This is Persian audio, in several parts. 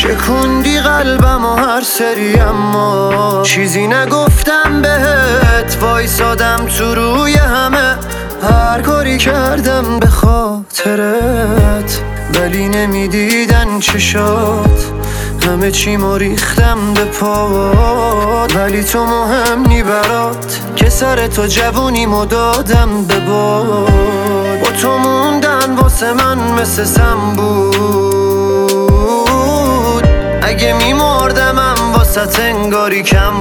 شکوندی قلبم و هر سری اما چیزی نگفتم بهت، وایسادم تو روی همه، هر کاری کردم به خاطرت، ولی نمیدیدن چشات، همه چیمو ریختم به پات، ولی تو مهم نی برات که سر تو جوونیمو دادم به باد. با تو موندن واسه من مثل بود، اگه میمردمم واسه انگاری کم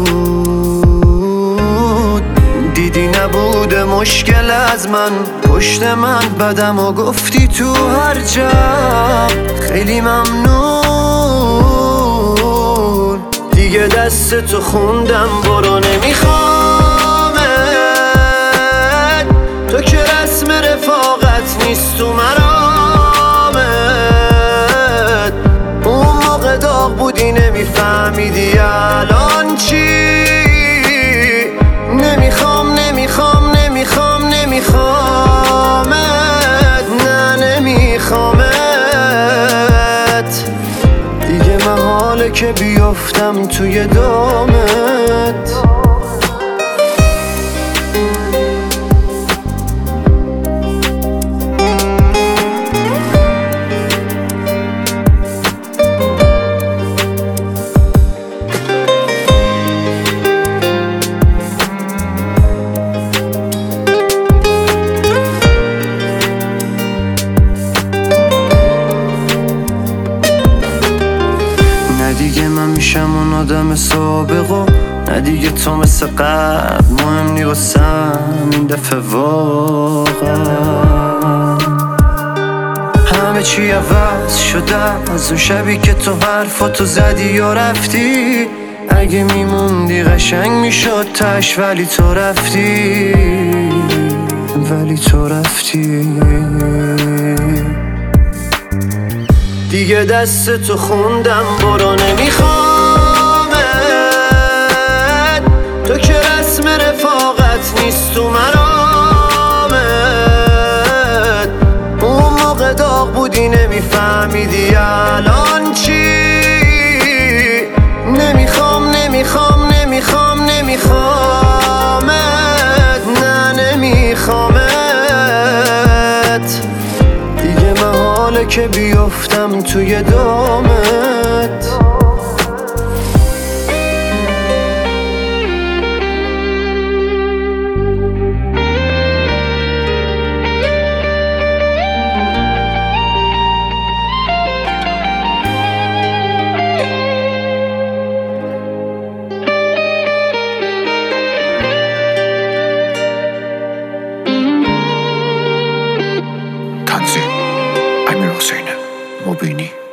بود. دیدی نبوده مشکل از من، پشت من بدم و گفتی تو هر جا خیلی ممنون. دیگه دست تو خوندم برو نمیخوامت، تو که رسم رفاقت نیست تو مرامت. اون موقع داغ بودی نمیفهمیدی الان چی. نمیخوام نمیخوام نمیخوام نمیخوامت، نه نمیخوامت. دیگه محاله که بیفتم توی دامت. دیگه من میشم اون آدم سابق و نه دیگه تو مثل قبل مهم نی واسم این دفعه واقعا. همه چی عوض شده از اون شبی که تو حرفاتو زدی و رفتی. اگه میموندی قشنگ میشد تش، ولی تو رفتی، ولی تو رفتی. دیگه دست تو خوندم برو نمیخوامت، تو که رسم رفاقت نیست تو مرامت. اون موقع داغ بودی نمیفهمیدی الان چی. نمیخوام نمیخوام نمیخوام نمیخوامت، نه نمیخوامت. دیگه محاله که بیفتم توی دامت. تنظیم: امیر حسین مبینی.